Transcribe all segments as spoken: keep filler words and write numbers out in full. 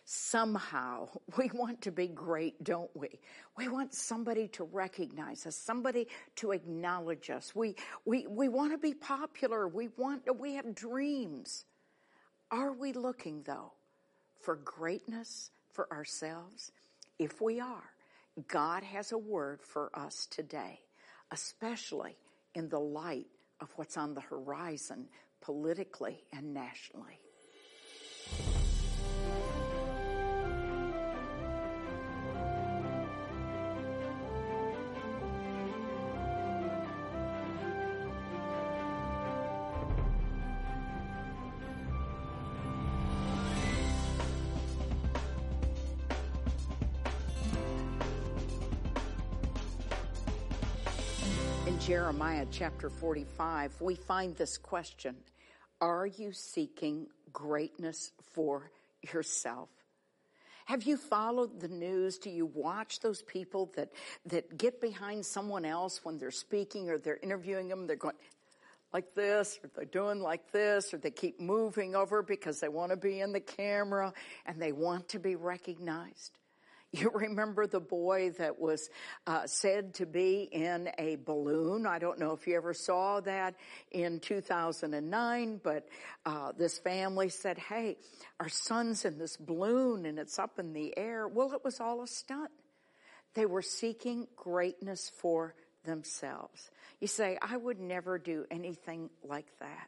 Somehow, we want to be great, don't we? We want somebody to recognize us, somebody to acknowledge us. We, we, we want to be popular. We want, we have dreams. Are we looking, though, for greatness for ourselves? If we are, God has a word for us today, especially in the light of what's on the horizon politically and nationally. In Jeremiah chapter forty-five, we find this question: are you seeking greatness for yourself? Have you followed the news? Do you watch those people that, that get behind someone else when they're speaking or they're interviewing them? They're going like this, or they're doing like this, or they keep moving over because they want to be in the camera and they want to be recognized. You remember the boy that was uh, said to be in a balloon. I don't know if you ever saw that in two thousand nine, but uh, this family said, hey, our son's in this balloon and it's up in the air. Well, it was all a stunt. They were seeking greatness for themselves. You say, I would never do anything like that.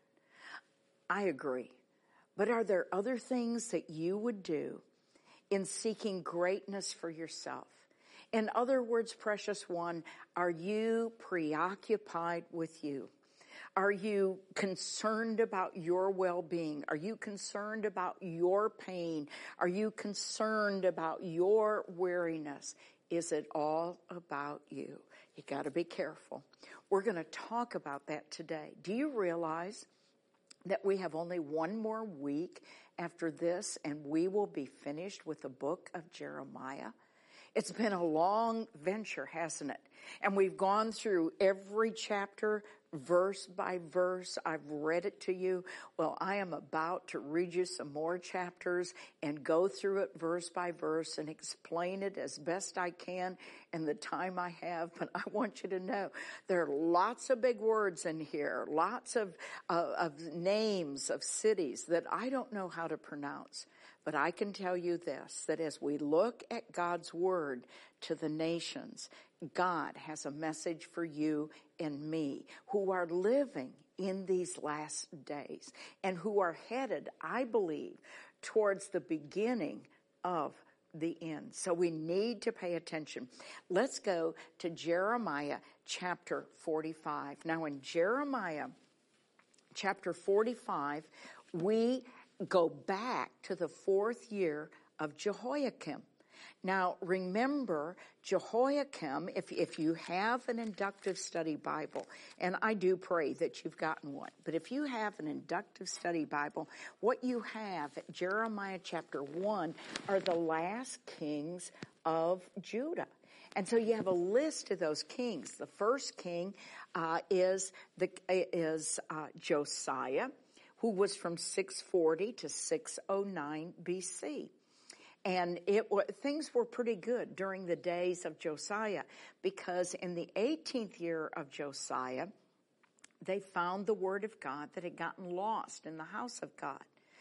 I agree. But are there other things that you would do in seeking greatness for yourself? In other words, precious one, are you preoccupied with you? Are you concerned about your well-being? Are you concerned about your pain? Are you concerned about your weariness? Is it all about you? You got to be careful. We're going to talk about that today. Do you realize that we have only one more week after this and we will be finished with the book of Jeremiah? It's been a long venture, hasn't it? And we've gone through every chapter, verse by verse. I've read it to you. Well, I am about to read you some more chapters and go through it verse by verse and explain it as best I can in the time I have. But I want you to know there are lots of big words in here, lots of, uh, of names of cities that I don't know how to pronounce. But I can tell you this, that as we look at God's word to the nations, God has a message for you and me who are living in these last days and who are headed, I believe, towards the beginning of the end. So we need to pay attention. Let's go to Jeremiah chapter forty-five. Now in Jeremiah chapter forty-five, we go back to the fourth year of Jehoiakim. Now, remember, Jehoiakim, if, if you have an inductive study Bible, and I do pray that you've gotten one, but if you have an inductive study Bible, what you have at Jeremiah chapter one are the last kings of Judah. And so you have a list of those kings. The first king uh, is, the, is uh, Josiah, who was from six forty to six oh nine B C. And it things were pretty good during the days of Josiah, because in the eighteenth year of Josiah, they found the word of God that had gotten lost in the house of God.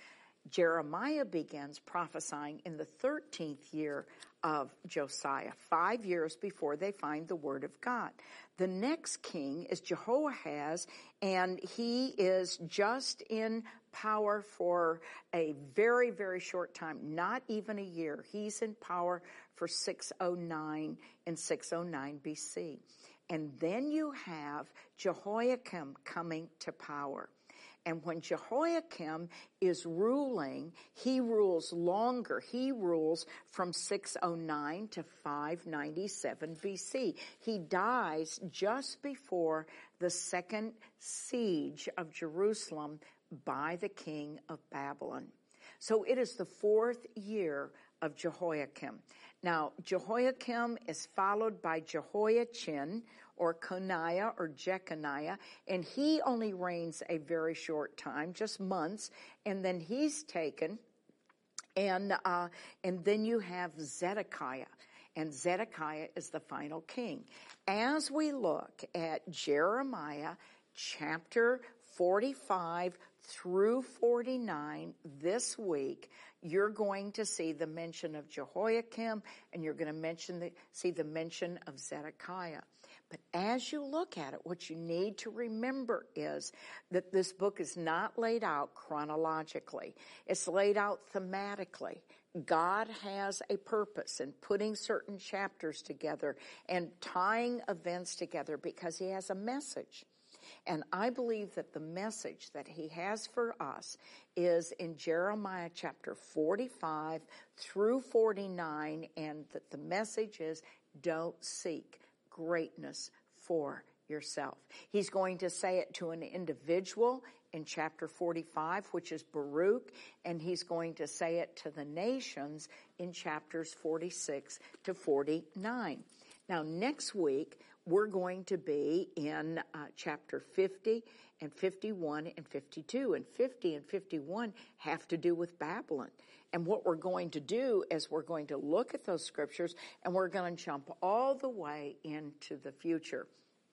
Jeremiah begins prophesying in the thirteenth year of Josiah, five years before they find the word of God. The next king is Jehoahaz, and he is just in power for a very, very short time, not even a year. He's in power for six oh nine in six oh nine B C. And then you have Jehoiakim coming to power. And when Jehoiakim is ruling, he rules longer. He rules from six oh nine to five ninety-seven B C. He dies just before the second siege of Jerusalem by the king of Babylon. So it is the fourth year of Jehoiakim. Now, Jehoiakim is followed by Jehoiachin, or Coniah, or Jeconiah, and he only reigns a very short time, just months, and then he's taken And, uh, and then you have Zedekiah. And Zedekiah is the final king. As we look at Jeremiah chapter forty-five through forty-nine this week, you're going to see the mention of Jehoiakim, and you're going to mention the, see the mention of Zedekiah. But as you look at it, what you need to remember is that this book is not laid out chronologically. It's laid out thematically. God has a purpose in putting certain chapters together and tying events together because he has a message. And I believe that the message that he has for us is in Jeremiah chapter forty-five through forty-nine, and that the message is don't seek greatness for yourself. He's going to say it to an individual in chapter forty-five, which is Baruch, and he's going to say it to the nations in chapters forty-six to forty-nine. Now, next week, we're going to be in uh, chapter fifty and fifty-one and fifty-two. And fifty and fifty-one have to do with Babylon. And what we're going to do is we're going to look at those scriptures and we're going to jump all the way into the future.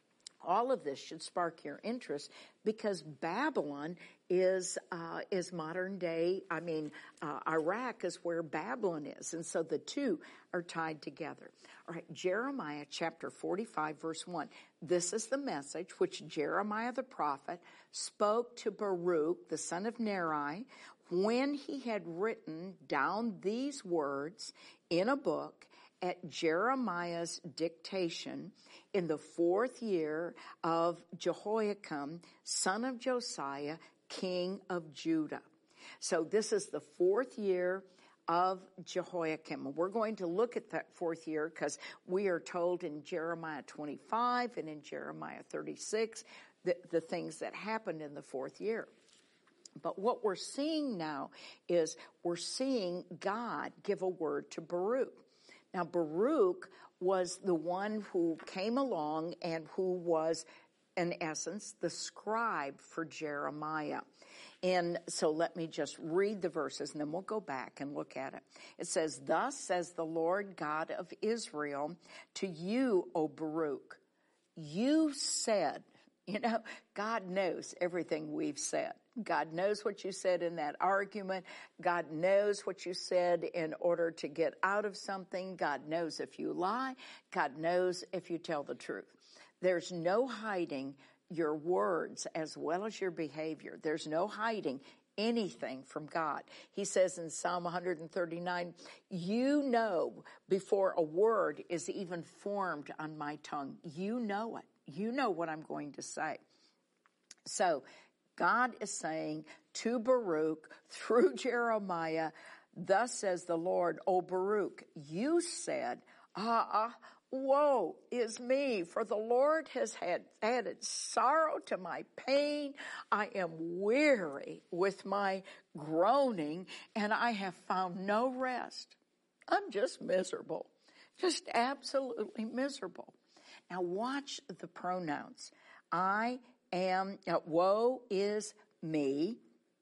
All of this should spark your interest because Babylon is uh, is modern day. I mean, uh, Iraq is where Babylon is, and so the two are tied together. All right, Jeremiah chapter forty-five, verse one. This is the message which Jeremiah the prophet spoke to Baruch, the son of Neri, when he had written down these words in a book at Jeremiah's dictation in the fourth year of Jehoiakim, son of Josiah, king of Judah. So this is the fourth year of Jehoiakim. We're going to look at that fourth year because we are told in Jeremiah twenty-five and in Jeremiah thirty-six the, the things that happened in the fourth year. But what we're seeing now is we're seeing God give a word to Baruch. Now, Baruch was the one who came along and who was, in essence, the scribe for Jeremiah. And so let me just read the verses and then we'll go back and look at it. It says, "Thus says the Lord God of Israel to you, O Baruch, you said," you know, God knows everything we've said. God knows what you said in that argument. God knows what you said in order to get out of something. God knows if you lie. God knows if you tell the truth. There's no hiding your words as well as your behavior. There's no hiding anything from God. He says in Psalm one thirty-nine, you know before a word is even formed on my tongue. You know it. You know what I'm going to say. So God is saying to Baruch through Jeremiah, "Thus says the Lord, O Baruch, you said, ah, ah, woe is me, for the Lord has had added sorrow to my pain. I am weary with my groaning, and I have found no rest." I'm just miserable, just absolutely miserable. Now watch the pronouns. I am, uh, woe is me.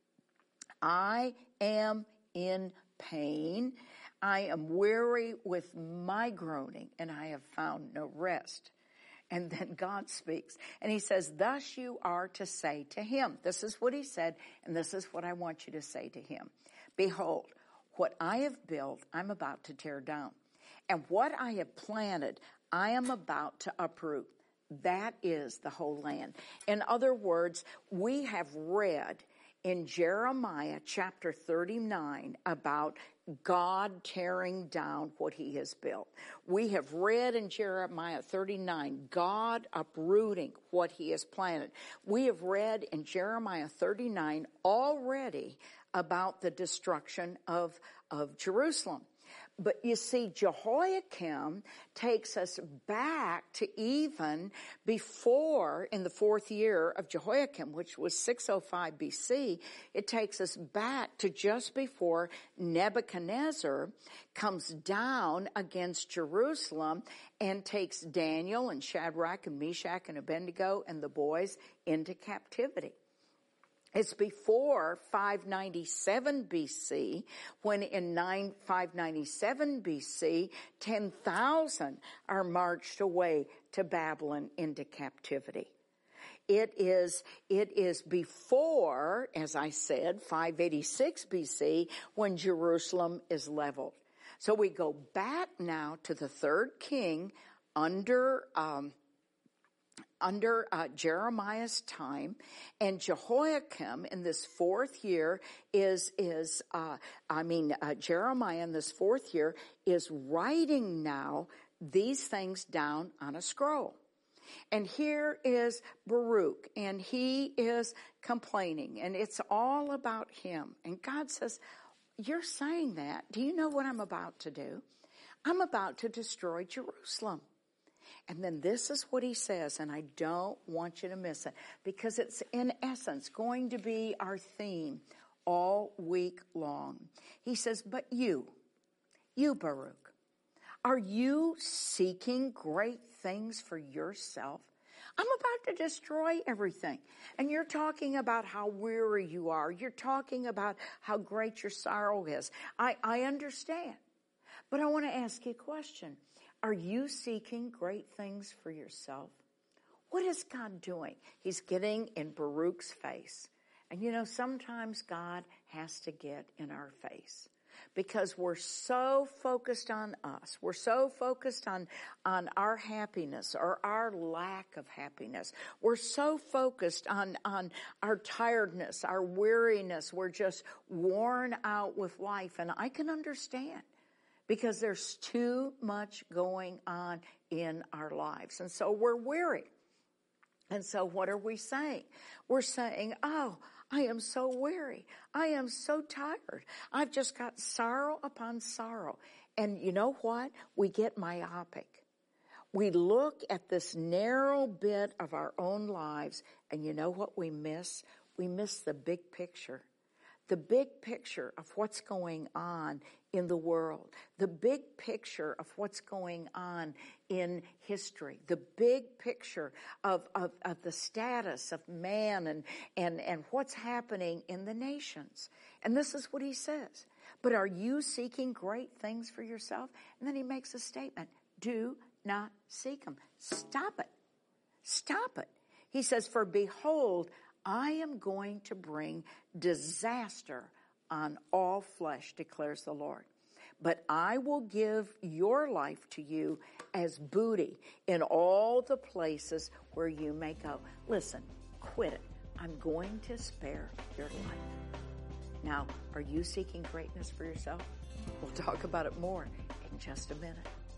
I am in pain. I am weary with my groaning, and I have found no rest. And then God speaks, and he says, "Thus you are to say to him." This is what he said, and this is what I want you to say to him. "Behold, what I have built, I'm about to tear down. And what I have planted, I am about to uproot. That is the whole land." In other words, we have read in Jeremiah chapter thirty-nine about God tearing down what he has built. We have read in Jeremiah thirty-nine, God uprooting what he has planted. We have read in Jeremiah thirty-nine already about the destruction of, of Jerusalem. But you see, Jehoiakim takes us back to even before, in the fourth year of Jehoiakim, which was six oh five B C, it takes us back to just before Nebuchadnezzar comes down against Jerusalem and takes Daniel and Shadrach and Meshach and Abednego and the boys into captivity. It's before five ninety-seven B C, when in five ninety-seven B C, ten thousand are marched away to Babylon into captivity. It is, it is before, as I said, five eighty-six B C, when Jerusalem is leveled. So we go back now to the third king under um, under uh, Jeremiah's time, and Jehoiakim in this fourth year is, is uh, I mean, uh, Jeremiah in this fourth year is writing now these things down on a scroll. And here is Baruch, and he is complaining, and it's all about him. And God says, you're saying that. Do you know what I'm about to do? I'm about to destroy Jerusalem. And then this is what he says, and I don't want you to miss it, because it's in essence going to be our theme all week long. He says, but you, you Baruch, are you seeking great things for yourself? I'm about to destroy everything. And you're talking about how weary you are. You're talking about how great your sorrow is. I, I understand. But I want to ask you a question. Are you seeking great things for yourself? What is God doing? He's getting in Baruch's face. And you know, sometimes God has to get in our face because we're so focused on us. We're so focused on, on our happiness or our lack of happiness. We're so focused on, on our tiredness, our weariness. We're just worn out with life. And I can understand, because there's too much going on in our lives. And so we're weary. And so what are we saying? We're saying, oh, I am so weary. I am so tired. I've just got sorrow upon sorrow. And you know what? We get myopic. We look at this narrow bit of our own lives, and you know what we miss? We miss the big picture. The big picture of what's going on in the world, the big picture of what's going on in history, the big picture of, of, of the status of man and, and, and what's happening in the nations. And this is what he says. But are you seeking great things for yourself? And then he makes a statement. Do not seek them. Stop it. Stop it. He says, for behold, I am going to bring disaster on all flesh, declares the Lord. But I will give your life to you as booty in all the places where you may go. Listen, quit it. I'm going to spare your life. Now, are you seeking greatness for yourself? We'll talk about it more in just a minute.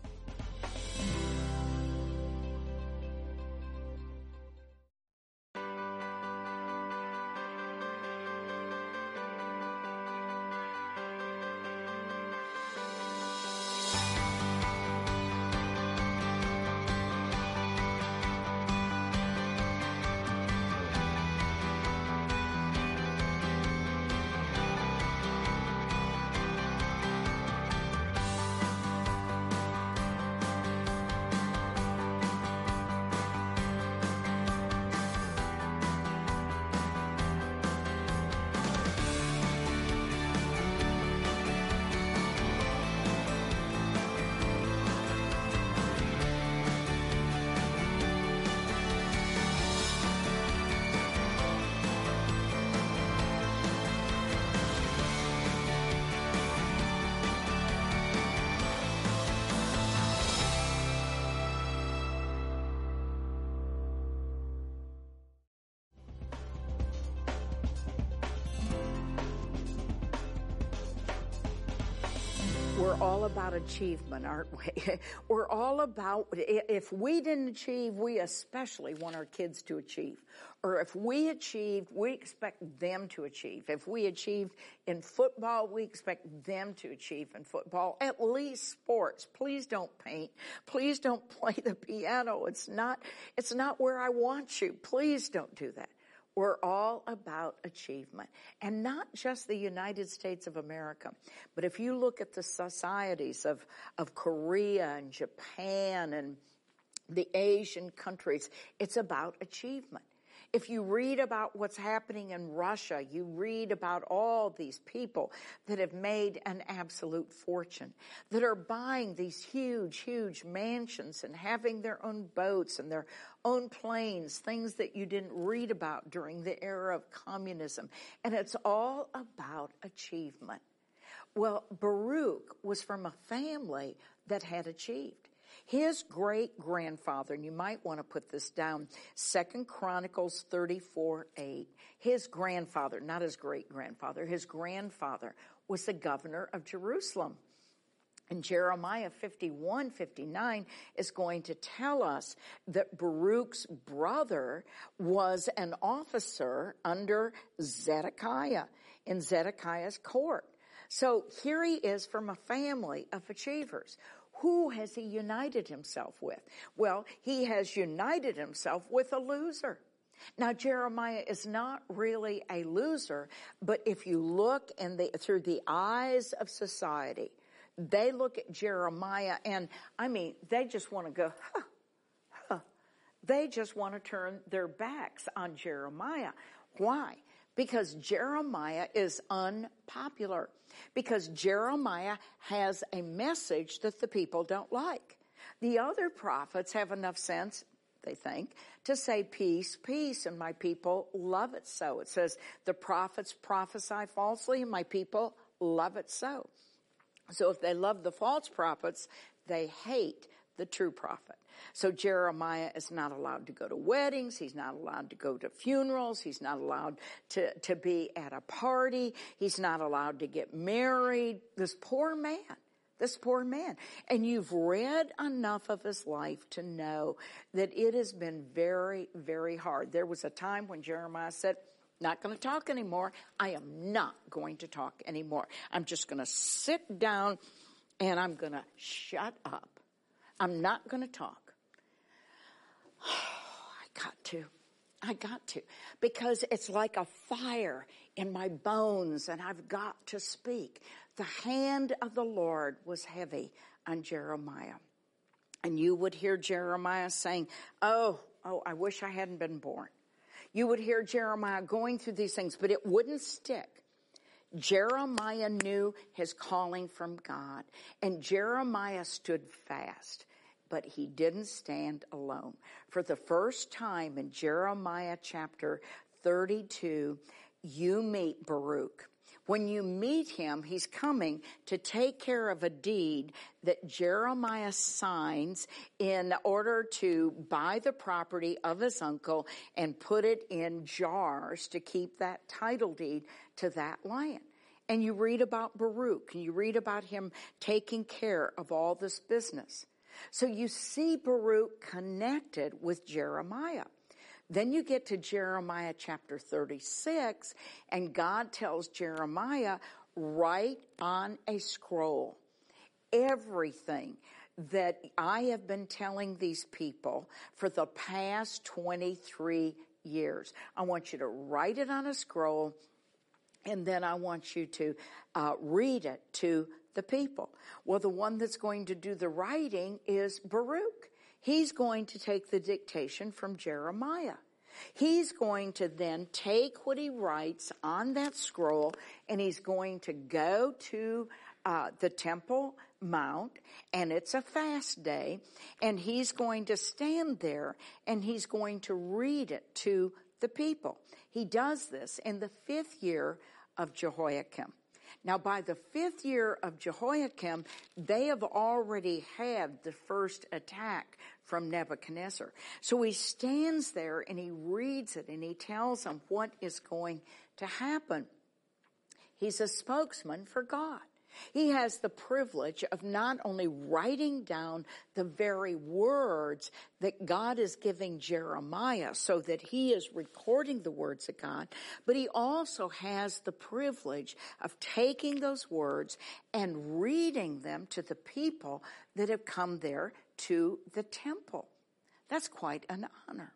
We're all about achievement, aren't we? We're all about, if we didn't achieve, we especially want our kids to achieve. Or if we achieved, we expect them to achieve. If we achieved in football, we expect them to achieve in football. At least sports. Please don't paint. Please don't play the piano. It's not, it's not where I want you. Please don't do that. We're all about achievement. And not just the United States of America, but if you look at the societies of, of Korea and Japan and the Asian countries, it's about achievement. If you read about what's happening in Russia, you read about all these people that have made an absolute fortune, that are buying these huge, huge mansions and having their own boats and their own planes, things that you didn't read about during the era of communism. And it's all about achievement. Well, Baruch was from a family that had achieved. His great-grandfather, and you might want to put this down, Second Chronicles thirty-four eight. His grandfather, not his great-grandfather, his grandfather was the governor of Jerusalem. And Jeremiah fifty-one fifty-nine is going to tell us that Baruch's brother was an officer under Zedekiah in Zedekiah's court. So here he is from a family of achievers. Who has he united himself with? Well, he has united himself with a loser. Now, Jeremiah is not really a loser, but if you look in the, through the eyes of society, they look at Jeremiah and, I mean, they just want to go, huh, huh. They just want to turn their backs on Jeremiah. Why? Because Jeremiah is unpopular. Because Jeremiah has a message that the people don't like. The other prophets have enough sense, they think, to say peace, peace, and my people love it so. It says the prophets prophesy falsely, and my people love it so. So if they love the false prophets, they hate the true prophet. So Jeremiah is not allowed to go to weddings. He's not allowed to go to funerals. He's not allowed to, to be at a party. He's not allowed to get married. This poor man, this poor man. And you've read enough of his life to know that it has been very, very hard. There was a time when Jeremiah said, not going to talk anymore. I am not going to talk anymore. I'm just going to sit down and I'm going to shut up. I'm not going to talk. I got to. I got to. Because it's like a fire in my bones and I've got to speak. The hand of the Lord was heavy on Jeremiah. And you would hear Jeremiah saying, oh, oh, I wish I hadn't been born. You would hear Jeremiah going through these things, but it wouldn't stick. Jeremiah knew his calling from God, and Jeremiah stood fast, but he didn't stand alone. For the first time in Jeremiah chapter thirty-two, you meet Baruch. When you meet him, he's coming to take care of a deed that Jeremiah signs in order to buy the property of his uncle and put it in jars to keep that title deed to that land. And you read about Baruch, and you read about him taking care of all this business. So you see Baruch connected with Jeremiah. Then you get to Jeremiah chapter thirty-six, and God tells Jeremiah, write on a scroll everything that I have been telling these people for the past twenty-three years. I want you to write it on a scroll, and then I want you to uh, read it to the people. Well, the one that's going to do the writing is Baruch. He's going to take the dictation from Jeremiah. He's going to then take what he writes on that scroll, and he's going to go to uh, the Temple Mount, and it's a fast day, and he's going to stand there, and he's going to read it to the people. He does this in the fifth year of Jehoiakim. Now, by the fifth year of Jehoiakim, they have already had the first attack from Nebuchadnezzar. So he stands there and he reads it and he tells them what is going to happen. He's a spokesman for God. He has the privilege of not only writing down the very words that God is giving Jeremiah so that he is recording the words of God, but he also has the privilege of taking those words and reading them to the people that have come there to the temple. That's quite an honor.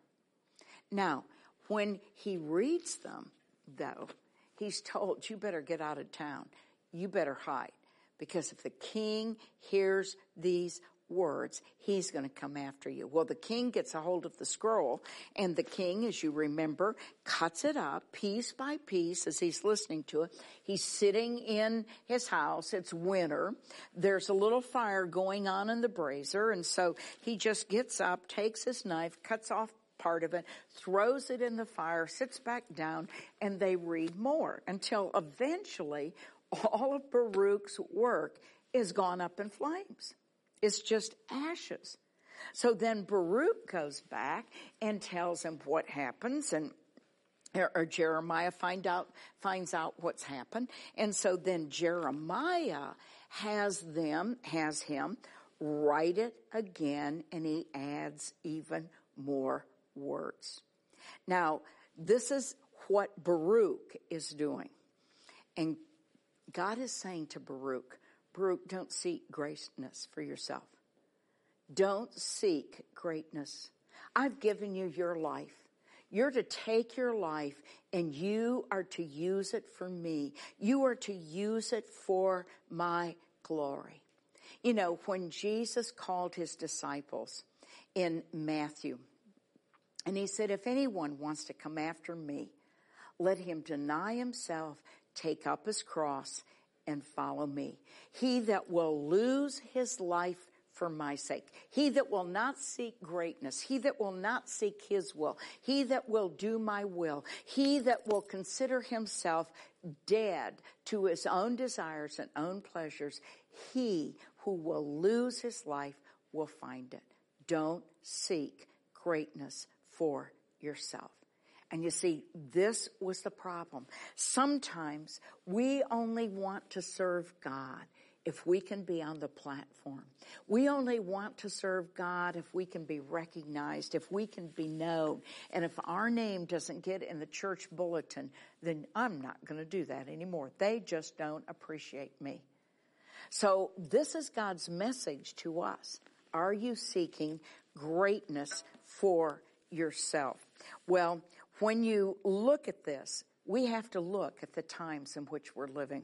Now, when he reads them, though, he's told, you better get out of town. You better hide, because if the king hears these words, he's going to come after you. Well, the king gets a hold of the scroll, and the king, as you remember, cuts it up piece by piece as he's listening to it. He's sitting in his house. It's winter. There's a little fire going on in the brazier, and so he just gets up, takes his knife, cuts off part of it, throws it in the fire, sits back down, and they read more until eventually all of Baruch's work is gone up in flames. It's just ashes. So then Baruch goes back and tells him what happens, and or, or Jeremiah find out finds out what's happened. And so then Jeremiah has them, has him write it again, and he adds even more words. Now, this is what Baruch is doing. And God is saying to Baruch, Baruch, don't seek greatness for yourself. Don't seek greatness. I've given you your life. You're to take your life and you are to use it for me. You are to use it for my glory. You know, when Jesus called his disciples in Matthew, and he said, if anyone wants to come after me, let him deny himself, take up his cross, and follow me. He that will lose his life for my sake, he that will not seek greatness, he that will not seek his will, he that will do my will, he that will consider himself dead to his own desires and own pleasures, he who will lose his life will find it. Don't seek greatness for yourself. And you see, this was the problem. Sometimes we only want to serve God if we can be on the platform. We only want to serve God if we can be recognized, if we can be known. And if our name doesn't get in the church bulletin, then I'm not going to do that anymore. They just don't appreciate me. So this is God's message to us. Are you seeking greatness for yourself? Well, when you look at this, we have to look at the times in which we're living.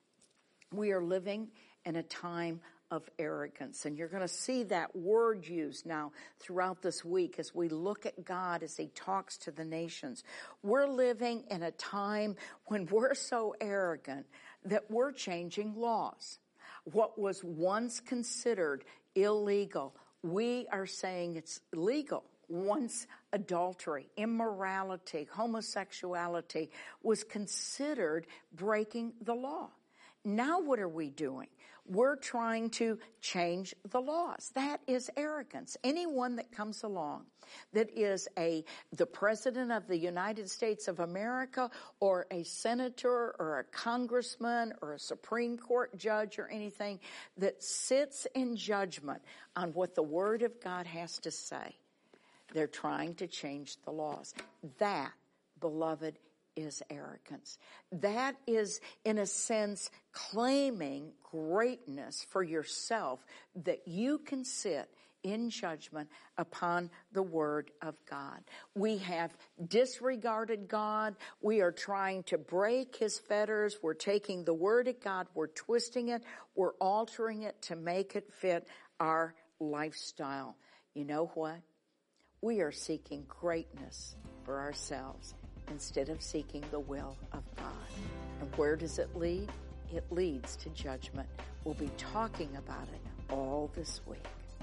We are living in a time of arrogance, and you're going to see that word used now throughout this week as we look at God as he talks to the nations. We're living in a time when we're so arrogant that we're changing laws. What was once considered illegal, we are saying it's legal. Once adultery, immorality, homosexuality was considered breaking the law. Now what are we doing? We're trying to change the laws. That is arrogance. Anyone that comes along that is a the president of the United States of America or a senator or a congressman or a Supreme Court judge or anything that sits in judgment on what the Word of God has to say, they're trying to change the laws. That, beloved, is arrogance. That is, in a sense, claiming greatness for yourself, that you can sit in judgment upon the Word of God. We have disregarded God. We are trying to break his fetters. We're taking the Word of God. We're twisting it. We're altering it to make it fit our lifestyle. You know what? We are seeking greatness for ourselves instead of seeking the will of God. And where does it lead? It leads to judgment. We'll be talking about it all this week.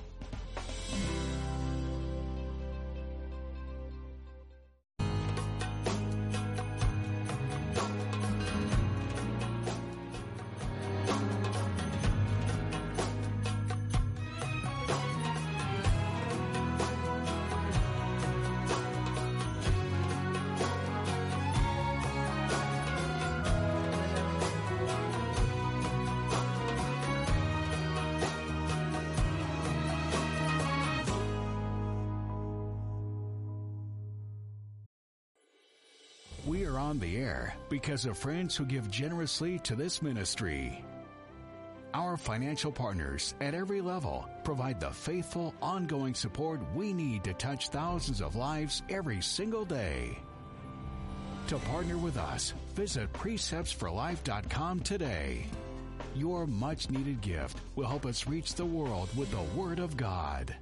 We are on the air because of friends who give generously to this ministry. Our financial partners at every level provide the faithful, ongoing support we need to touch thousands of lives every single day. To partner with us, visit precepts for life dot com today. Your much-needed gift will help us reach the world with the Word of God.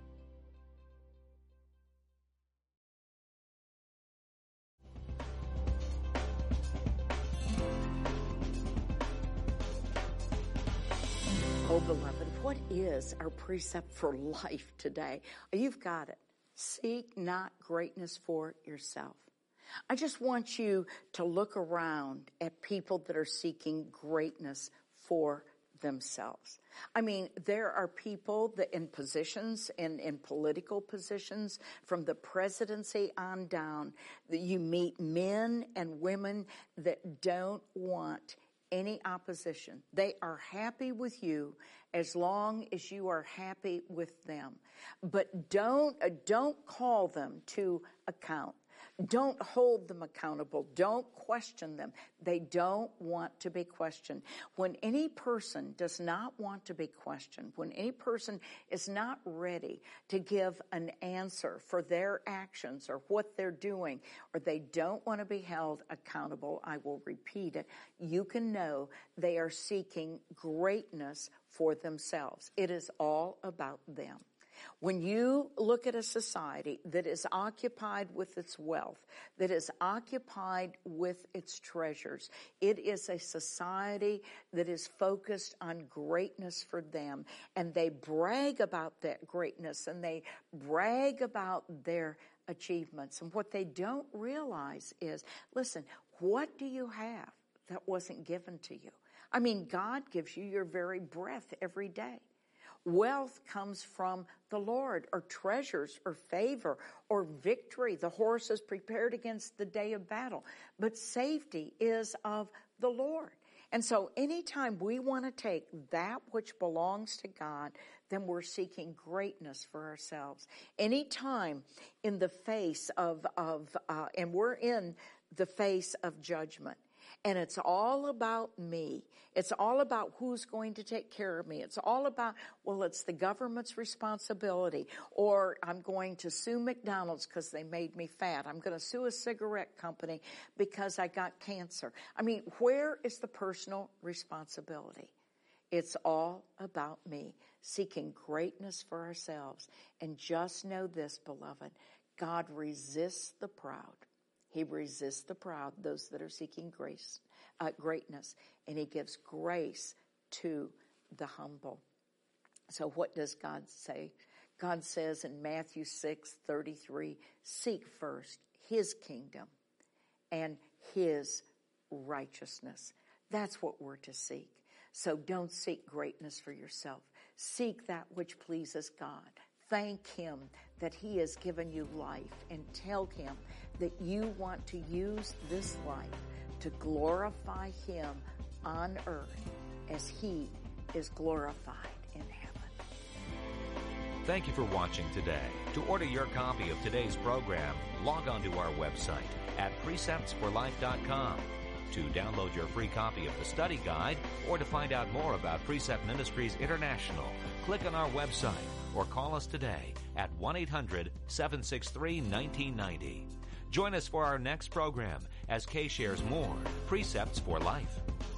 Oh, beloved, what is our precept for life today? You've got it. Seek not greatness for yourself. I just want you to look around at people that are seeking greatness for themselves. I mean, there are people that in positions and in political positions from the presidency on down that you meet men and women that don't want any opposition. They are happy with you as long as you are happy with them. But don't, uh, don't call them to account. Don't hold them accountable. Don't question them. They don't want to be questioned. When any person does not want to be questioned, when any person is not ready to give an answer for their actions or what they're doing, or they don't want to be held accountable, I will repeat it, you can know they are seeking greatness for themselves. It is all about them. When you look at a society that is occupied with its wealth, that is occupied with its treasures, it is a society that is focused on greatness for them, and they brag about that greatness, and they brag about their achievements. And what they don't realize is, listen, what do you have that wasn't given to you? I mean, God gives you your very breath every day. Wealth comes from the Lord, or treasures, or favor, or victory. The horse is prepared against the day of battle, but safety is of the Lord. And so anytime we want to take that which belongs to God, then we're seeking greatness for ourselves. Anytime in the face of, of uh, and we're in the face of judgment, and it's all about me. It's all about who's going to take care of me. It's all about, well, it's the government's responsibility. Or I'm going to sue McDonald's because they made me fat. I'm going to sue a cigarette company because I got cancer. I mean, where is the personal responsibility? It's all about me, seeking greatness for ourselves. And just know this, beloved, God resists the proud. He resists the proud, those that are seeking grace, uh, greatness, and he gives grace to the humble. So what does God say? God says in Matthew six thirty-three, seek first his kingdom and his righteousness. That's what we're to seek. So don't seek greatness for yourself. Seek that which pleases God. Thank him that he has given you life, and tell him that you want to use this life to glorify him on earth as he is glorified in heaven. Thank you for watching today. To order your copy of today's program, log on to our website at precepts for life dot com. To download your free copy of the study guide, or to find out more about Precept Ministries International, click on our website or call us today at one eight hundred seven six three one nine nine zero. Join us for our next program as Kay shares more Precepts for Life.